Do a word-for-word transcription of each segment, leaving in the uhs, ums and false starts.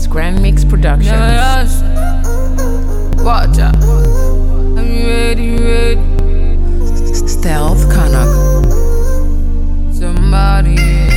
Grand Mix Productions. Yes. Watch out. Are you ready, ready? Stealth Canuck. Somebody,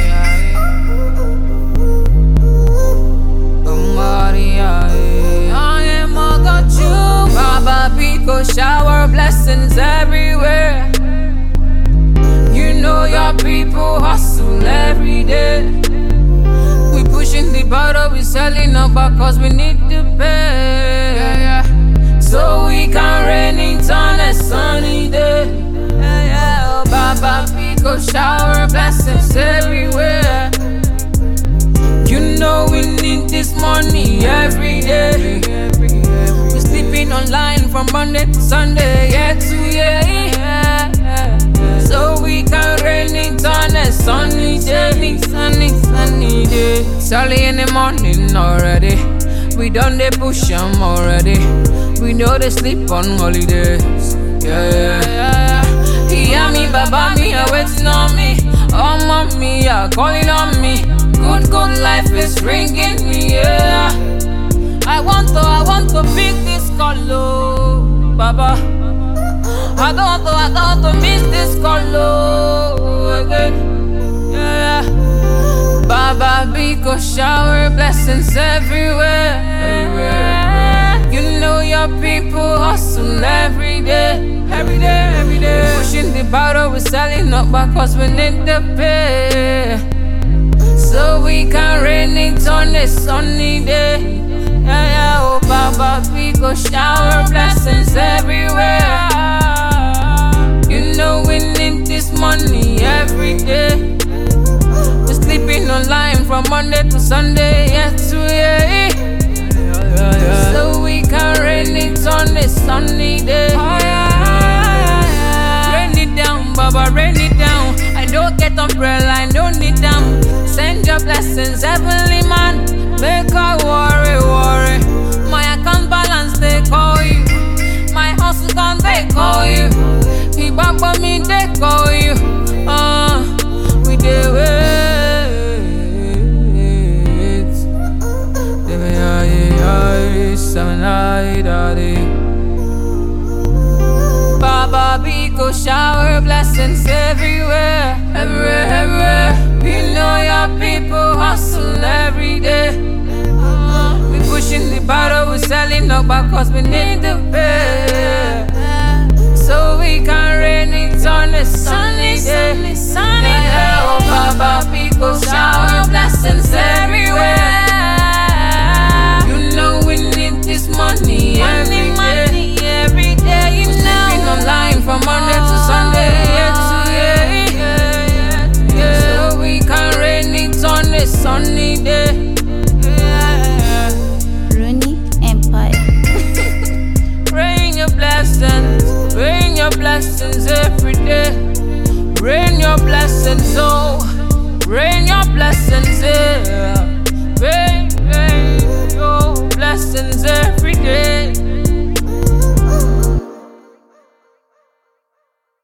somebody, I am all got you. Baba Pico, shower blessings everywhere. You know your people hustle every day. We pushing the bottle, we selling up cause we need to pay. Yeah, yeah. So we can rain it on a sunny day. Yeah, yeah. Oh, Baba Pico, shower blessings everywhere. You know we need this money every day. We sleeping online from Monday to Sunday, yeah to yeah, yeah. So we can rain it on a sunny day, sunny, sunny day. It's early in the morning already. We done they push 'em already. We know they sleep on holidays. Yeah, yeah, yeah. Hear me, Baba, me, are waiting on me. Oh, mommy, are calling on me. Good, good life is ringing me, yeah. I want to, I want to pick this color, Baba. I don't want to, I don't want to miss this color again, yeah. Baba Pico, shower blessings everywhere. everywhere. You know your people hustle every day, every day, every day. Pushing the bottle, we're selling up cause we need to pay. So we can rain it on a sunny day. Yeah, yeah, oh Baba Pico, shower blessings everywhere. You know we need this money every day. We're sleeping online from Monday to Sunday, yeah to yeah. So we can rain it on a sunny day. Rain it down, Baba, rain it down. I don't get umbrella, I don't need them. Send your blessings, heavenly man. Make a worry, worry. My account balance, they call you. My hustle gone, they call you. He back for me, they call you. Uh, we do wait. They may I, I, seven, I, daddy. Baba Pico, shower blessings everywhere, everywhere, everywhere. You know your people hustle every day. We pushing the bottle, we selling up cause we need to pay. So we can rain it on a sunny day. Sunny day. Oh Baba Pico, shower blessings everywhere. You know we need this money every day, every day. You know we online from Monday to Sunday, yeah to yeah, yeah, yeah. So we can rain it on a sunny day. Rain your blessings, rain your blessings every day. Rain your blessings, oh, rain your blessings